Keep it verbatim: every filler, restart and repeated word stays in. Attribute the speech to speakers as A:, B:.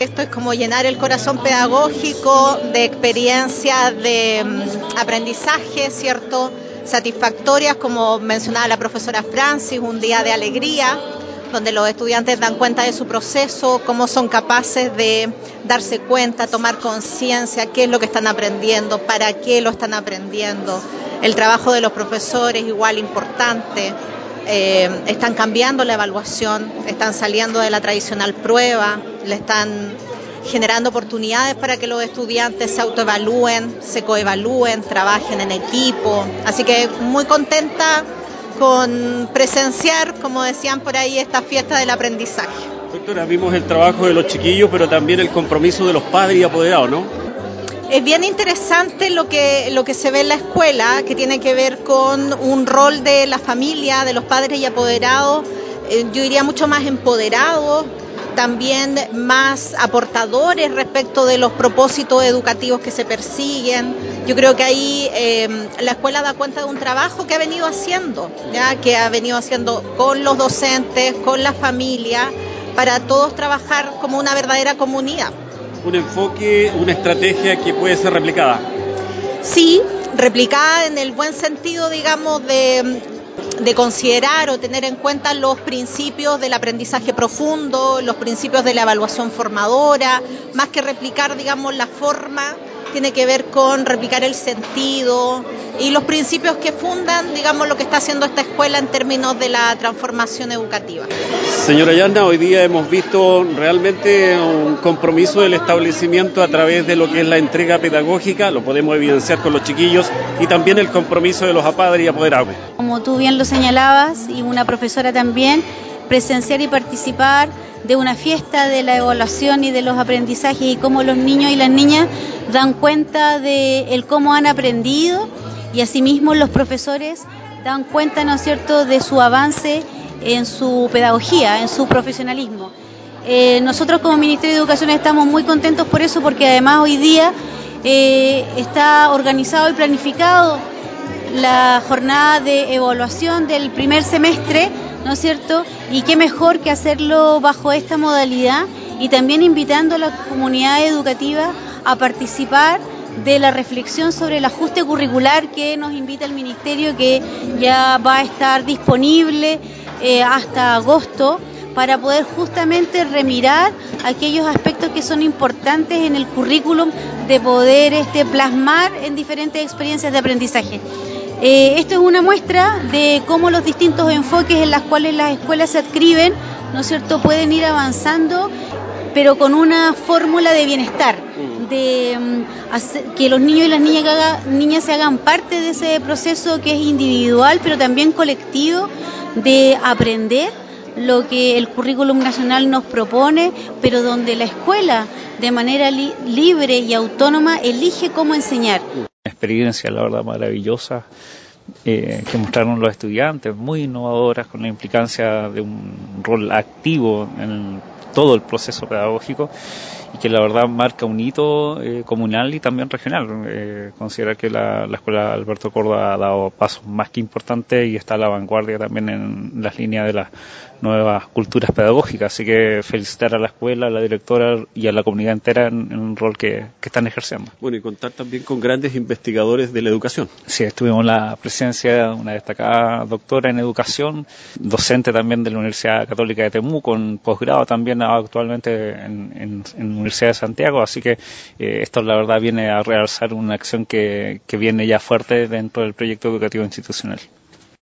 A: Esto es como llenar el corazón pedagógico de experiencias de um, aprendizaje, ¿cierto? Satisfactorias, como mencionaba la profesora Francis, un día de alegría, donde los estudiantes dan cuenta de su proceso, cómo son capaces de darse cuenta, tomar conciencia, qué es lo que están aprendiendo, para qué lo están aprendiendo. El trabajo de los profesores igual importante. Eh, están cambiando la evaluación, están saliendo de la tradicional prueba, le están generando oportunidades para que los estudiantes se autoevalúen, se coevalúen, trabajen en equipo. Así que muy contenta con presenciar, como decían por ahí, esta fiesta del aprendizaje.
B: Doctora, vimos el trabajo de los chiquillos, pero también el compromiso de los padres y apoderados, ¿no?
A: Es bien interesante lo que, lo que se ve en la escuela, que tiene que ver con un rol de la familia, de los padres y apoderados, eh, yo diría mucho más empoderados, también más aportadores respecto de los propósitos educativos que se persiguen. Yo creo que ahí eh, la escuela da cuenta de un trabajo que ha venido haciendo, ¿ya? Que ha venido haciendo con los docentes, con la familia, para todos trabajar como una verdadera comunidad.
B: Un enfoque, una estrategia que puede ser replicada.
A: Sí, replicada en el buen sentido, digamos, de, de considerar o tener en cuenta los principios del aprendizaje profundo, los principios de la evaluación formadora, más que replicar, digamos, la forma, tiene que ver con replicar el sentido y los principios que fundan, digamos, lo que está haciendo esta escuela en términos de la transformación educativa.
B: Señora Yarna, hoy día hemos visto realmente un compromiso del establecimiento a través de lo que es la entrega pedagógica, lo podemos evidenciar con los chiquillos, y también el compromiso de los padres y apoderados.
C: Como tú bien lo señalabas, y una profesora también, presenciar y participar de una fiesta de la evaluación y de los aprendizajes y cómo los niños y las niñas dan cuenta de el cómo han aprendido, y asimismo los profesores dan cuenta, ¿no es cierto?, de su avance en su pedagogía, en su profesionalismo. Eh, nosotros como Ministerio de Educación estamos muy contentos por eso, porque además hoy día eh, está organizado y planificado la jornada de evaluación del primer semestre, ¿no es cierto? Y qué mejor que hacerlo bajo esta modalidad, y también invitando a la comunidad educativa a participar de la reflexión sobre el ajuste curricular que nos invita el Ministerio, que ya va a estar disponible eh, hasta agosto, para poder justamente remirar aquellos aspectos que son importantes en el currículum, de poder este, plasmar en diferentes experiencias de aprendizaje. Eh, esto es una muestra de cómo los distintos enfoques en los cuales las escuelas se adscriben, ¿no es cierto?, pueden ir avanzando, pero con una fórmula de bienestar, de um, hacer, que los niños y las niñas, haga, niñas se hagan parte de ese proceso que es individual, pero también colectivo, de aprender lo que el currículum nacional nos propone, pero donde la escuela, de manera li- libre y autónoma, elige cómo enseñar.
D: Experiencia, la verdad, maravillosa eh, que mostraron los estudiantes, muy innovadoras, con la implicancia de un rol activo en todo el proceso pedagógico, y que la verdad marca un hito eh, comunal y también regional. Eh, considerar que la, la Escuela Alberto Córdoba ha dado pasos más que importantes y está a la vanguardia también en las líneas de las nuevas culturas pedagógicas. Así que felicitar a la escuela, a la directora y a la comunidad entera en, en un rol que, que están ejerciendo.
B: Bueno, y contar también con grandes investigadores de la educación.
D: Sí, estuvimos la presencia de una destacada doctora en educación, docente también de la Universidad Católica de Temuco, con posgrado también actualmente en, en, en la Universidad de Santiago, así que eh, esto la verdad viene a realzar una acción que, que viene ya fuerte dentro del proyecto educativo institucional.